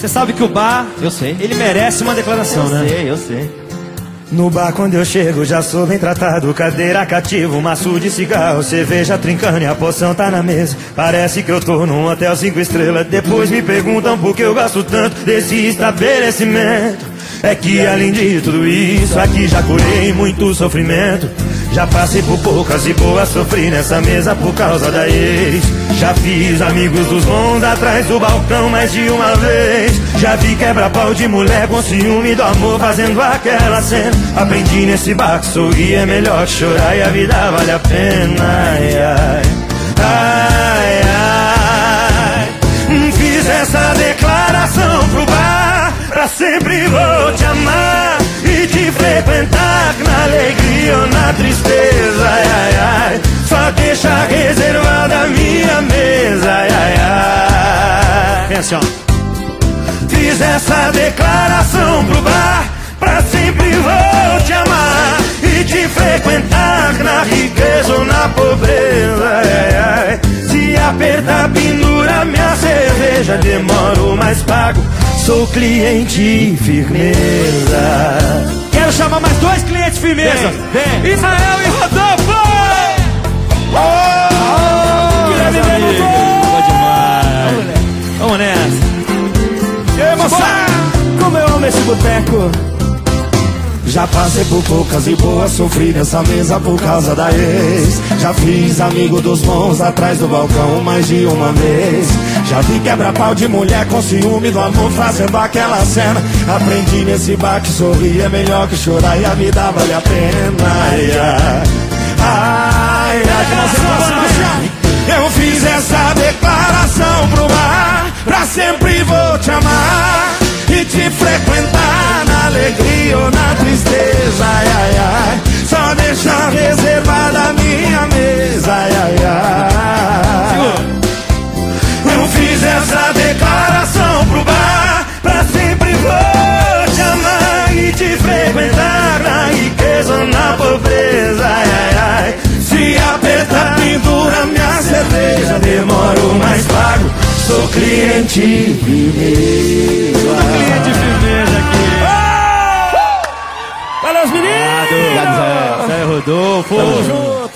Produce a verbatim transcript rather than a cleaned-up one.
Você sabe que o bar, Eu sei. ele merece uma declaração, Eu né? sei, eu sei. No bar quando eu chego já sou bem tratado. Cadeira cativa, um maço de cigarro, cerveja trincando e a poção tá na mesa. Parece que eu tô num hotel cinco estrelas. Depois me perguntam por que eu gasto tanto desse estabelecimento. É que além de tudo isso, aqui já curei muito sofrimento. Já passei por poucas e boas, sofri nessa mesa por causa da ex. Já fiz amigos dos bons atrás do balcão mais de uma vez. Já vi quebra-pau de mulher com ciúme do amor fazendo aquela cena. Aprendi nesse bar que sorrir é melhor que chorar e a vida vale a pena. Ai, ai, ai, ai. Fiz essa declaração pro bar: pra sempre vou te amar e te frequentar, na alegria ou na tristeza. Ai, ai, ai. Só deixa reservada a minha mesa. Ai, ai, ai. Vem assim, ó. Fiz essa declaração pro bar: pra sempre vou te amar e te frequentar, na riqueza ou na pobreza. Ai, ai. Se apertar, pendura minha cerveja, demoro mas pago, sou cliente firmeza. Quero chamar mais dois clientes firmeza. Vem, vem. Israel e Rodolfo! Oh, Guilherme meus Venom! amigos. Boa demais. Vamos nessa. E aí, moçada? Como eu amo esse boteco. Já passei por poucas e boas, sofri nessa mesa por causa da ex. Já fiz amigo dos bons atrás do balcão mais de uma vez. Já vi quebra-pau de mulher com ciúme do amor fazendo aquela cena. Aprendi nesse bar que sorrir é melhor que chorar e a vida vale a pena. Ai, ai, ai, ai, ai. Eu fiz essa declaração pro bar: pra sempre vou te amar e te frequentar, na alegria ou na tristeza. Ai, ai, ai. Só deixar reservada a minha mesa. Ai, ai, ai. Eu fiz essa declaração pro bar: pra sempre vou te amar e te frequentar, na riqueza ou na pobreza. Ai, ai, ai. Se apertar, pendura minha cerveja, demoro mas pago, sou cliente firmeza. Cliente firmeza aqui. Valeu, os meninos! Obrigado, Zé. Zé Rodolfo. Tamo junto.